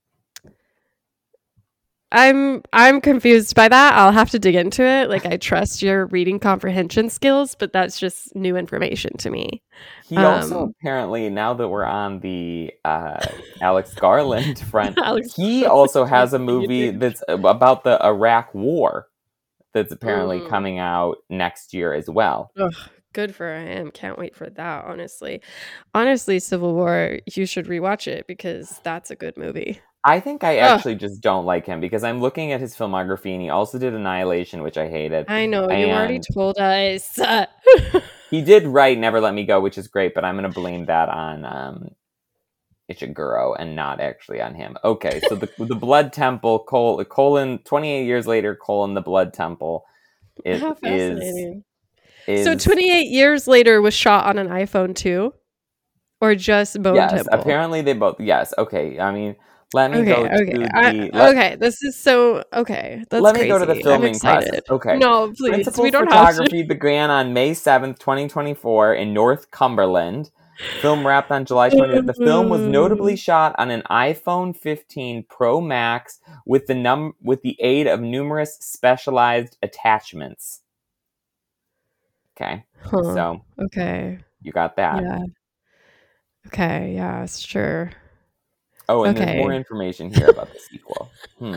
[SPEAKER 1] I'm confused by that. I'll have to dig into it. Like, I trust your reading comprehension skills, but that's just new information to me.
[SPEAKER 2] He also apparently, now that we're on the Alex Garland front, he also has a movie that's about the Iraq War that's apparently coming out next year as well.
[SPEAKER 1] Ugh, good for him. Can't wait for that, honestly. Honestly, Civil War, you should rewatch it because that's a good movie.
[SPEAKER 2] I think I actually just don't like him because I'm looking at his filmography and he also did Annihilation, which I hated.
[SPEAKER 1] I know, you already told us.
[SPEAKER 2] He did write Never Let Me Go, which is great, but I'm going to blame that on Ishiguro and not actually on him. Okay, so the Blood Temple, colon 28 years later, the Blood Temple
[SPEAKER 1] How fascinating. So 28 years later was shot on an iPhone too? Or just Bone Temple?
[SPEAKER 2] Yes, apparently they both, yes. Okay, I mean... Let me go to
[SPEAKER 1] this is so... Okay, that's
[SPEAKER 2] Let me
[SPEAKER 1] crazy.
[SPEAKER 2] go to the filming process. Okay.
[SPEAKER 1] No, please.
[SPEAKER 2] Principal
[SPEAKER 1] we don't
[SPEAKER 2] photography
[SPEAKER 1] have to.
[SPEAKER 2] began on May 7th, 2024 in North Cumberland. Film wrapped on July 20th. The film was notably shot on an iPhone 15 Pro Max with the aid of numerous specialized attachments. Okay. So...
[SPEAKER 1] Okay.
[SPEAKER 2] You got that.
[SPEAKER 1] Yeah. Okay, yeah, it's true.
[SPEAKER 2] Oh, and there's more information here about the sequel.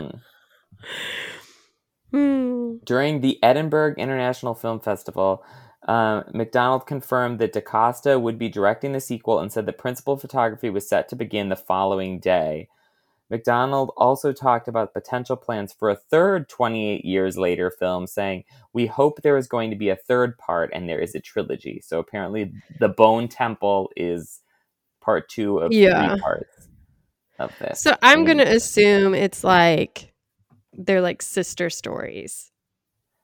[SPEAKER 2] During the Edinburgh International Film Festival, McDonald confirmed that DaCosta would be directing the sequel and said that principal photography was set to begin the following day. McDonald also talked about potential plans for a third 28 years later film, saying, "We hope there is going to be a third part and there is a trilogy." So apparently The Bone Temple is part two of 3 parts. Of this.
[SPEAKER 1] So I'm going to assume it's like they're like sister stories.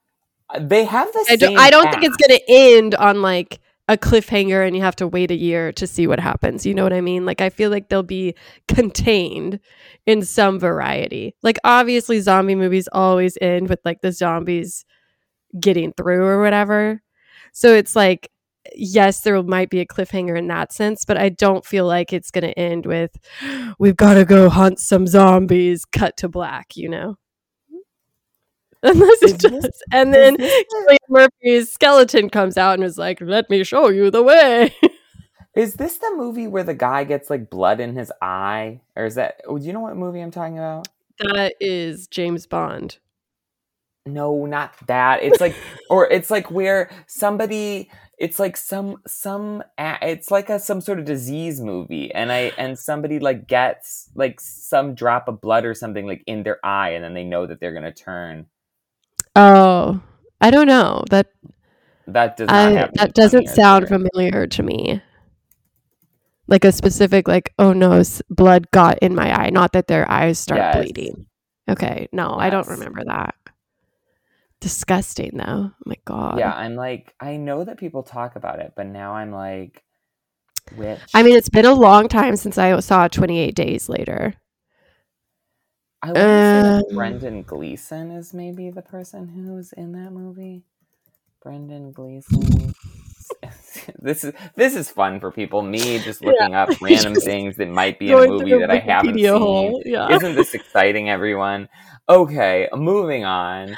[SPEAKER 2] They have the same
[SPEAKER 1] I don't think
[SPEAKER 2] cast.
[SPEAKER 1] it's going to end on like a cliffhanger and you have to wait a year to see what happens. You know what I mean? Like, I feel like they'll be contained in some variety. Like, obviously, zombie movies always end with like the zombies getting through or whatever. So it's like, yes, there might be a cliffhanger in that sense, but I don't feel like it's going to end with, we've got to go hunt some zombies, cut to black, you know? Unless it does. And then Cillian Murphy's skeleton comes out and is like, let me show you the way.
[SPEAKER 2] Is this the movie where the guy gets like blood in his eye? Or is that, do you know what movie I'm talking about?
[SPEAKER 1] That is James Bond.
[SPEAKER 2] No, not that. It's like, or it's like where somebody, it's like it's like some sort of disease movie, and somebody like gets like some drop of blood or something like in their eye, and then they know that they're gonna turn.
[SPEAKER 1] Oh, I don't know.
[SPEAKER 2] That does not happen.
[SPEAKER 1] That doesn't sound familiar to me. Like a specific, like, oh no, blood got in my eye. Not that their eyes start bleeding. Okay, no, I don't remember that. Disgusting, though. Oh my god.
[SPEAKER 2] Yeah, I'm like, I know that people talk about it, but now I'm like, which?
[SPEAKER 1] I mean, it's been a long time since I saw 28 Days Later.
[SPEAKER 2] I want to say Brendan Gleeson is maybe the person who's in that movie. Brendan Gleeson. This is fun for people. Me just looking up random things that might be in a movie that I haven't seen.
[SPEAKER 1] Yeah.
[SPEAKER 2] Isn't this exciting, everyone? Okay, moving on.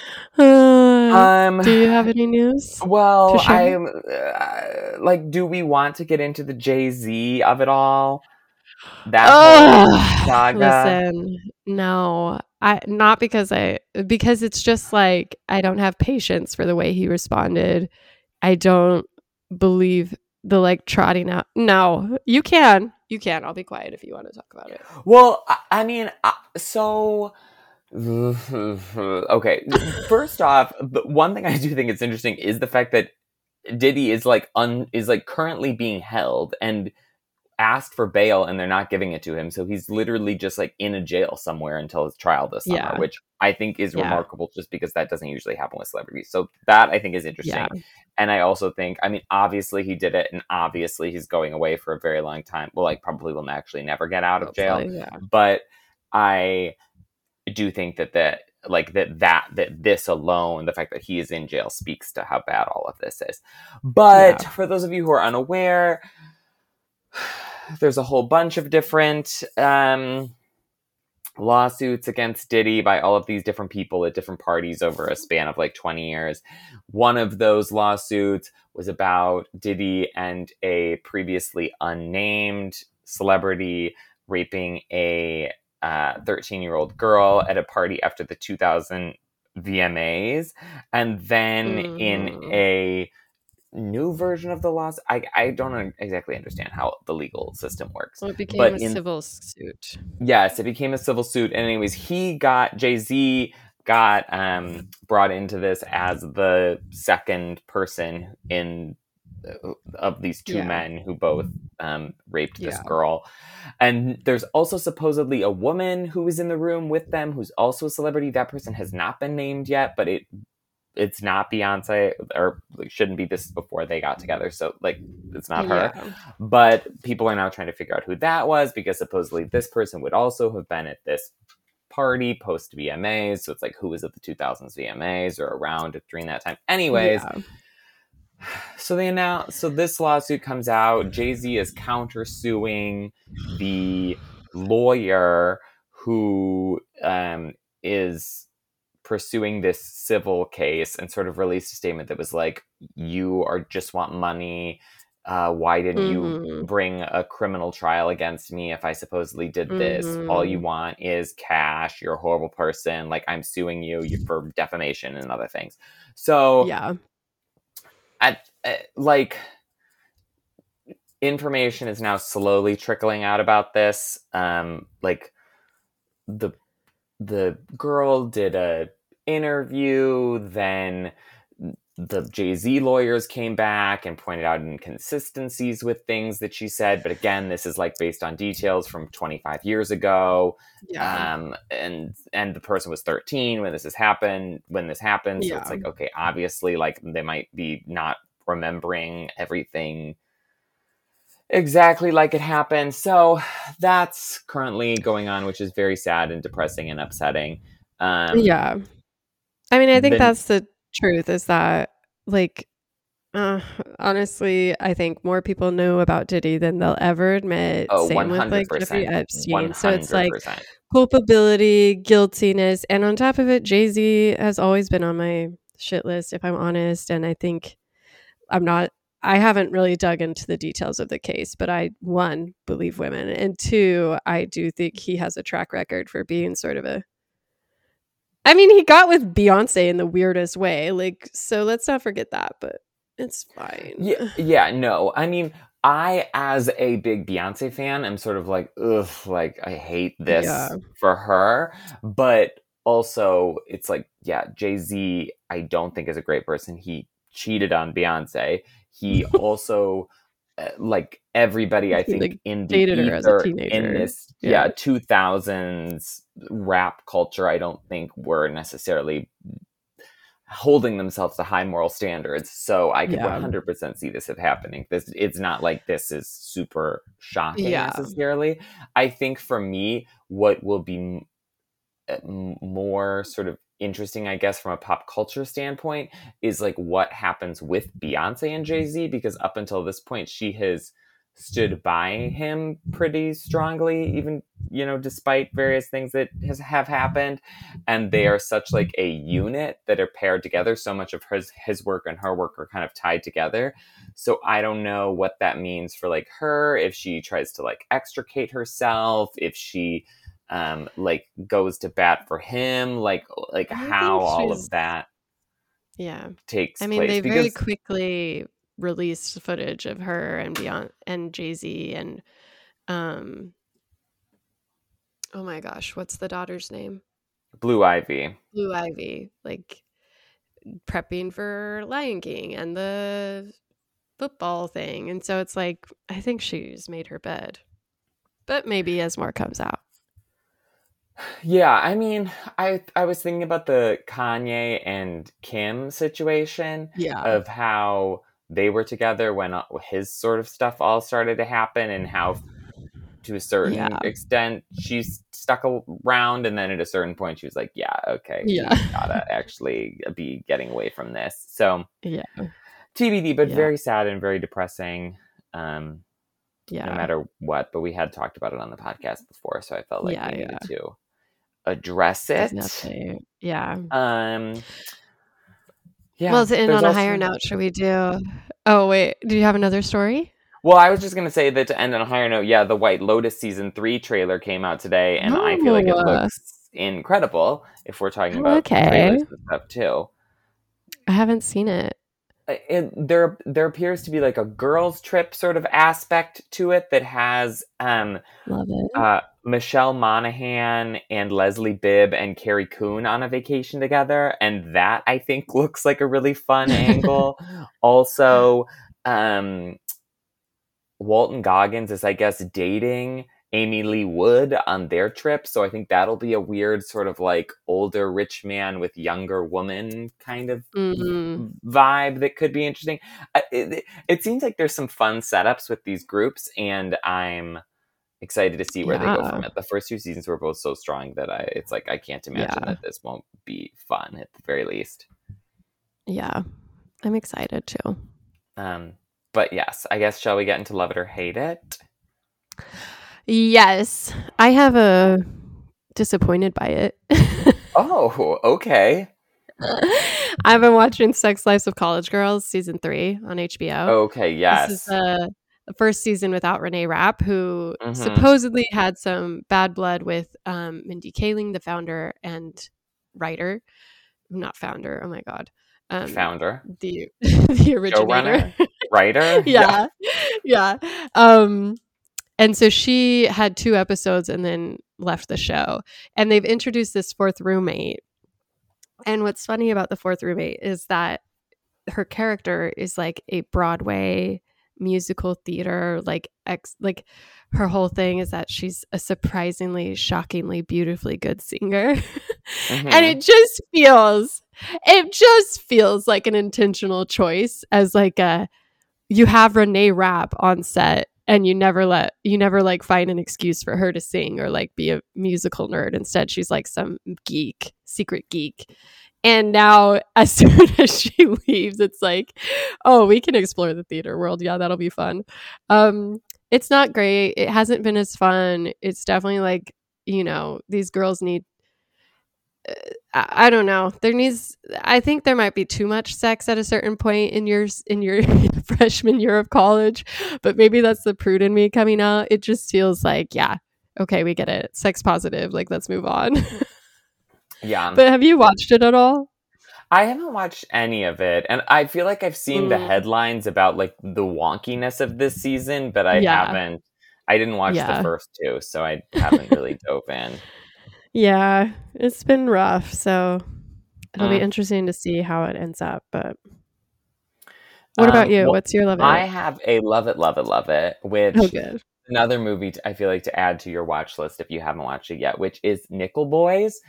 [SPEAKER 1] Do you have any news?
[SPEAKER 2] Well, I'm like, do we want to get into the Jay-Z of it all? That whole saga?
[SPEAKER 1] Listen, no. Because it's just like I don't have patience for the way he responded. I don't believe the like trotting out. No, you can. I'll be quiet if you want to talk about it.
[SPEAKER 2] Well, I mean, so okay. First off, the one thing I do think is interesting is the fact that Diddy is like currently being held and asked for bail, and they're not giving it to him. So he's literally just like in a jail somewhere until his trial this summer, which I think is remarkable, just because that doesn't usually happen with celebrities. So that I think is interesting. Yeah. And I also think, I mean, obviously he did it, and obviously he's going away for a very long time. Well, like probably will actually never get out of jail. Yeah. But I do think that this alone, the fact that he is in jail, speaks to how bad all of this is. But for those of you who are unaware, there's a whole bunch of different lawsuits against Diddy by all of these different people at different parties over a span of like 20 years. One of those lawsuits was about Diddy and a previously unnamed celebrity raping a 13-year-old girl at a party after the 2000 VMAs. And then in a new version of the laws, I don't exactly understand how the legal system works.
[SPEAKER 1] Well, it became a civil suit.
[SPEAKER 2] Yes, it became a civil suit. And anyways, Jay-Z got brought into this as the second person of these two men who both raped this girl. And there's also supposedly a woman who was in the room with them who's also a celebrity. That person has not been named yet, but it's not Beyonce, or like, shouldn't be this before they got together. So like, it's not her, but people are now trying to figure out who that was, because supposedly this person would also have been at this party post VMAs. So it's like, who was at the 2000s VMAs or around during that time? Anyways. So this lawsuit comes out. Jay-Z is countersuing the lawyer who is pursuing this civil case, and sort of released a statement that was like, you just want money. Why didn't you bring a criminal trial against me if I supposedly did this? All you want is cash. You're a horrible person. Like, I'm suing you for defamation and other things. So like, information is now slowly trickling out about this. Like, the girl did a interview, then the Jay-Z lawyers came back and pointed out inconsistencies with things that she said. But again, this is like based on details from 25 years ago.
[SPEAKER 1] Yeah.
[SPEAKER 2] And the person was 13 when this happened. So it's like, okay, obviously, like they might be not remembering everything exactly like it happened. So that's currently going on, which is very sad and depressing and upsetting.
[SPEAKER 1] Yeah. I mean, I think
[SPEAKER 2] Then
[SPEAKER 1] that's the truth is that, like, honestly, I think more people know about Diddy than they'll ever admit.
[SPEAKER 2] oh,
[SPEAKER 1] Same with like Jeffrey
[SPEAKER 2] 100%,
[SPEAKER 1] Epstein. So it's like
[SPEAKER 2] 100%.
[SPEAKER 1] culpability, guiltiness, and on top of it, Jay-Z has always been on my shit list, if I'm honest. And I think I haven't really dug into the details of the case, but I, one, believe women, and two, I do think he has a track record for being sort of I mean, he got with Beyonce in the weirdest way. Like, so let's not forget that, but it's fine.
[SPEAKER 2] Yeah, no. I mean, I, as a big Beyonce fan, am sort of like, ugh, like, I hate this
[SPEAKER 1] Yeah.
[SPEAKER 2] for her. But also, it's like, yeah, Jay-Z, I don't think is a great person. He cheated on Beyonce. He also, like, everybody, I
[SPEAKER 1] He,
[SPEAKER 2] think,
[SPEAKER 1] like,
[SPEAKER 2] in the
[SPEAKER 1] dated her as a
[SPEAKER 2] ether, in
[SPEAKER 1] teenager.
[SPEAKER 2] this,
[SPEAKER 1] Yeah.
[SPEAKER 2] 2000s rap culture, I don't think were necessarily holding themselves to high moral standards. So I could
[SPEAKER 1] Yeah.
[SPEAKER 2] 100% see this happening. It's not like this is super shocking
[SPEAKER 1] Yeah.
[SPEAKER 2] necessarily. I think for me, what will be more sort of interesting, I guess, from a pop culture standpoint, is like what happens with Beyonce and Jay-Z, because up until this point, she has stood by him pretty strongly, even, you know, despite various things that have happened. And they are such like a unit that are paired together. So much of his work and her work are kind of tied together. So I don't know what that means for like her, if she tries to like extricate herself, if she like goes to bat for him, like how all of that takes
[SPEAKER 1] I mean,
[SPEAKER 2] place.
[SPEAKER 1] they very
[SPEAKER 2] Because
[SPEAKER 1] quickly released footage of her and Beyonce and Jay-Z and oh my gosh, what's the daughter's name?
[SPEAKER 2] Blue Ivy.
[SPEAKER 1] Blue Ivy, like prepping for Lion King and the football thing. And so it's like, I think she's made her bed. But maybe as more comes out.
[SPEAKER 2] Yeah, I mean, I was thinking about the Kanye and Kim situation,
[SPEAKER 1] Yeah.
[SPEAKER 2] of how they were together when his sort of stuff all started to happen, and how to a certain extent she's stuck around, and then at a certain point she was like, yeah, okay, we gotta actually be getting away from this. So TBD, but very sad and very depressing. No matter what, but we had talked about it on the podcast before, so I felt like we needed to address it.
[SPEAKER 1] Yeah.
[SPEAKER 2] Well,
[SPEAKER 1] to end on a higher note, should we do? Oh wait, do you have another story?
[SPEAKER 2] Well, I was just gonna say that to end on a higher note, yeah, the White Lotus season 3 trailer came out today, and I feel like it looks incredible. If we're talking about trailers and stuff too,
[SPEAKER 1] I haven't seen it.
[SPEAKER 2] There appears to be like a girls' trip sort of aspect to it that has
[SPEAKER 1] Love it.
[SPEAKER 2] Michelle Monaghan and Leslie Bibb and Carrie Coon on a vacation together, and that I think looks like a really fun angle. Also, Walton Goggins is, I guess, dating Amy Lee Wood on their trip, so I think that'll be a weird sort of like older rich man with younger woman kind of vibe that could be interesting. It seems like there's some fun setups with these groups, and I'm excited to see where they go from it. The first 2 seasons were both so strong that it's like I can't imagine that this won't be fun at the very least.
[SPEAKER 1] Yeah, I'm excited too.
[SPEAKER 2] But yes, I guess, shall we get into Love It or Hate It?
[SPEAKER 1] Yes, I have a disappointed by it.
[SPEAKER 2] Oh, okay.
[SPEAKER 1] I've been watching Sex Lives of College Girls season 3 on HBO.
[SPEAKER 2] Okay, yes.
[SPEAKER 1] This is the first season without Renee Rapp, who supposedly had some bad blood with Mindy Kaling, the founder and writer. Not founder, oh my God.
[SPEAKER 2] Founder.
[SPEAKER 1] The originator.
[SPEAKER 2] Writer?
[SPEAKER 1] Yeah. And so she had 2 episodes and then left the show. And they've introduced this 4th roommate. And what's funny about the 4th roommate is that her character is like a Broadway musical theater, like her whole thing is that she's a surprisingly, shockingly, beautifully good singer. And
[SPEAKER 2] Mm-hmm.
[SPEAKER 1] it just feels like an intentional choice as like you have Renee Rapp on set and you never like find an excuse for her to sing or like be a musical nerd. Instead, she's like some secret geek. And now as soon as she leaves, it's like, oh, we can explore the theater world. Yeah, that'll be fun. It's not great. It hasn't been as fun. It's definitely like, these girls need I don't know. I think there might be too much sex at a certain point in your freshman year of college, but maybe that's the prude in me coming out. It just feels like, yeah, okay, we get it. Sex positive. Like, let's move on.
[SPEAKER 2] Yeah.
[SPEAKER 1] But have you watched it at all?
[SPEAKER 2] I haven't watched any of it, and I feel like I've seen the headlines about like the wonkiness of this season, but I haven't. I didn't watch the first two, so I haven't really dove in.
[SPEAKER 1] Yeah, it's been rough, so it'll be interesting to see how it ends up. But what about you? What's your love it?
[SPEAKER 2] I have a love it, love it, love it, which
[SPEAKER 1] good.
[SPEAKER 2] Another movie I feel like to add to your watch list if you haven't watched it yet, which is Nickel Boys.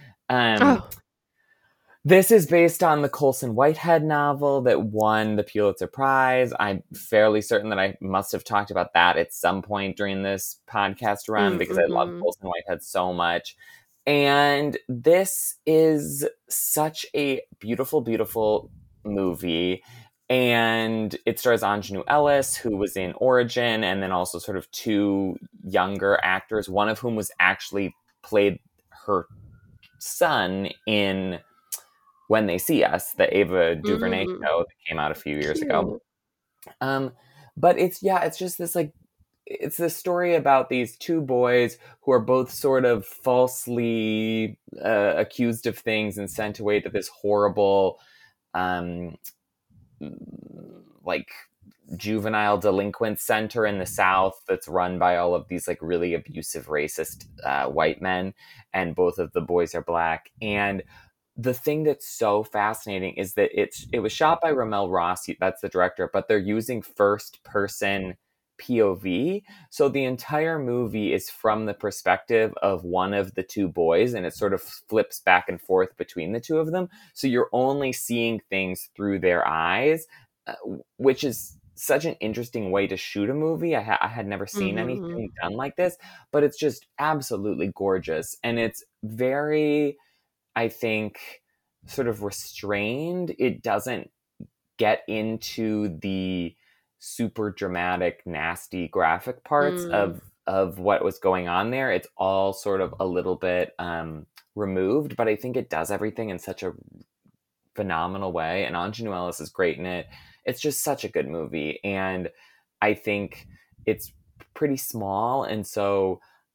[SPEAKER 2] This is based on the Colson Whitehead novel that won the Pulitzer Prize. I'm fairly certain that I must have talked about that at some point during this podcast run because I love Colson Whitehead so much. And this is such a beautiful, beautiful movie. And it stars Aunjanue Ellis, who was in Origin, and then also sort of two younger actors, one of whom was actually played her son in When They See Us, the Ava DuVernay show that came out a few years ago. But it's just this like, it's this story about these two boys who are both sort of falsely accused of things and sent away to this horrible, like juvenile delinquent center in the South that's run by all of these like really abusive, racist white men. And both of the boys are Black. And the thing that's so fascinating is that it was shot by Ramel Ross. That's the director, but they're using first person POV. So the entire movie is from the perspective of one of the two boys, and it sort of flips back and forth between the two of them. So you're only seeing things through their eyes, which is such an interesting way to shoot a movie. I had never seen anything done like this, but it's just absolutely gorgeous. And it's very, I think, sort of restrained. It doesn't get into the super dramatic, nasty, graphic parts of what was going on there. It's all sort of a little bit removed, but I think it does everything in such a phenomenal way. And Aunjanue Ellis is great in it. It's just such a good movie. And I think it's pretty small. And so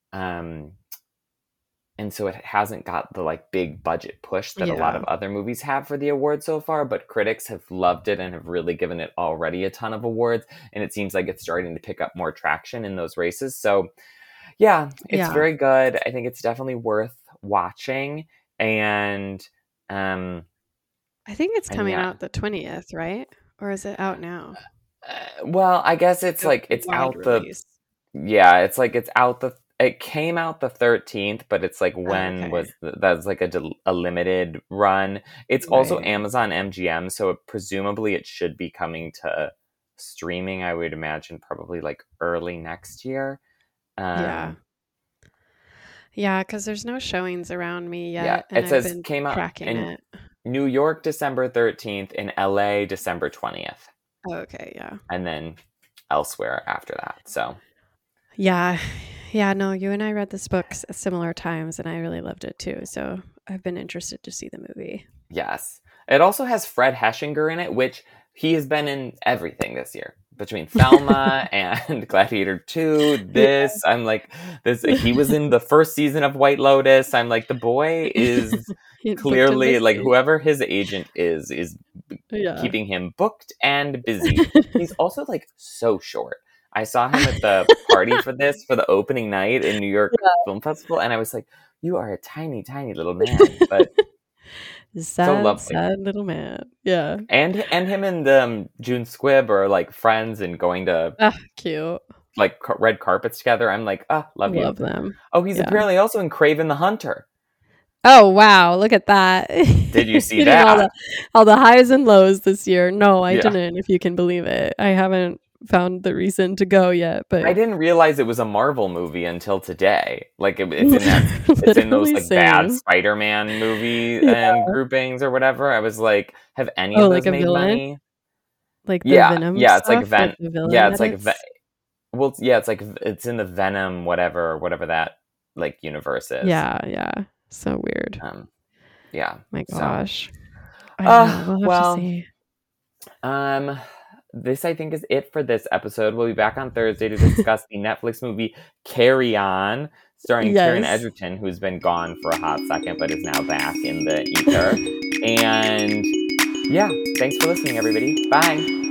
[SPEAKER 2] it hasn't got the like big budget push that a lot of other movies have for the awards so far, but critics have loved it and have really given it already a ton of awards. And it seems like it's starting to pick up more traction in those races. So yeah, it's very good. I think it's definitely worth watching. And
[SPEAKER 1] I think it's coming out the 20th, right? Or is it out now?
[SPEAKER 2] Well, I guess it's like it's out release. It came out the 13th, but it's like that's like a limited run. It's also Amazon MGM, so presumably it should be coming to streaming, I would imagine, probably like early next year.
[SPEAKER 1] Yeah, because there's no showings around me yet.
[SPEAKER 2] Yeah, it says came out in New York December 13th, in LA December 20th.
[SPEAKER 1] Okay, yeah.
[SPEAKER 2] And then elsewhere after that, so.
[SPEAKER 1] Yeah, no, you and I read this book at similar times, and I really loved it too. So I've been interested to see the movie.
[SPEAKER 2] Yes. It also has Fred Heshinger in it, which he has been in everything this year. Between Thelma and Gladiator 2, I'm like, he was in the first season of White Lotus. I'm like, the boy is clearly, like, whoever his agent is keeping him booked and busy. He's also, like, so short. I saw him at the party for the opening night in New York Film Festival, and I was like, you are a tiny, tiny little man. But
[SPEAKER 1] Sad,
[SPEAKER 2] lovely.
[SPEAKER 1] sad little man. Yeah.
[SPEAKER 2] And him and June Squibb are like friends and going to
[SPEAKER 1] Ah, cute.
[SPEAKER 2] like red carpets together. I'm like, love you.
[SPEAKER 1] Love them.
[SPEAKER 2] Oh, he's
[SPEAKER 1] Yeah.
[SPEAKER 2] apparently also in Craven the Hunter.
[SPEAKER 1] Oh wow, look at that.
[SPEAKER 2] Did you see
[SPEAKER 1] Hitting
[SPEAKER 2] that?
[SPEAKER 1] all the highs and lows this year. No, I
[SPEAKER 2] Yeah.
[SPEAKER 1] didn't, if you can believe it. I haven't found the reason to go yet, but
[SPEAKER 2] I didn't realize it was a Marvel movie until today. Like it's in that it's in those
[SPEAKER 1] Literally
[SPEAKER 2] like bad
[SPEAKER 1] same.
[SPEAKER 2] Spider-Man movie
[SPEAKER 1] Yeah.
[SPEAKER 2] groupings or whatever. I was like, have any
[SPEAKER 1] Oh,
[SPEAKER 2] of
[SPEAKER 1] like
[SPEAKER 2] those
[SPEAKER 1] a
[SPEAKER 2] made
[SPEAKER 1] villain?
[SPEAKER 2] money?
[SPEAKER 1] Like the
[SPEAKER 2] Yeah,
[SPEAKER 1] Venom
[SPEAKER 2] yeah, it's like
[SPEAKER 1] stuff? Like the villain
[SPEAKER 2] yeah, it's like
[SPEAKER 1] edits?
[SPEAKER 2] well, yeah, it's like it's in the Venom whatever that like universe is.
[SPEAKER 1] Yeah. So weird.
[SPEAKER 2] Yeah.
[SPEAKER 1] My
[SPEAKER 2] So,
[SPEAKER 1] gosh. I know. We'll have
[SPEAKER 2] well,
[SPEAKER 1] to see.
[SPEAKER 2] this I think is it for this episode. We'll be back on Thursday to discuss the Netflix movie Carry On, starring Taron
[SPEAKER 1] Yes.
[SPEAKER 2] Egerton, who's been gone for a hot second but is now back in the ether. And yeah, thanks for listening, everybody. Bye.